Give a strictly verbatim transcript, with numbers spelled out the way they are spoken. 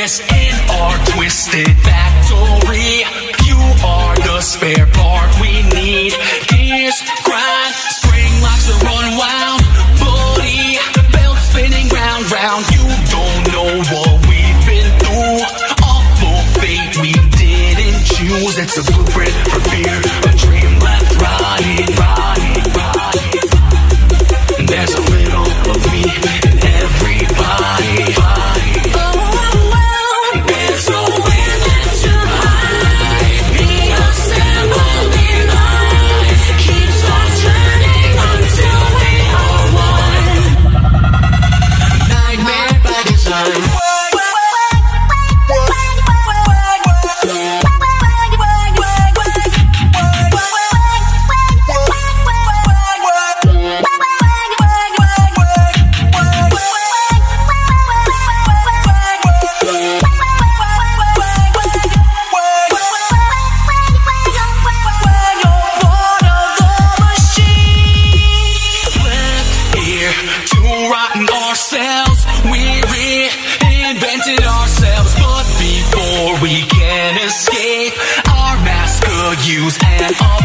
purpose in our twisted factory. You are the spare part we need. Gears grind, spring locks are unwound. Body belt spinning round, round. You don't know what we've been through. Awful fate we didn't choose. It's a blueprint for fear, a dream left rotting, rotting, rotting. There's a little of me in everybody. There's nowhere left to hide. Be assembled in line. Keeps on turning until we are one. Nightmare by design. We can escape our mask, use and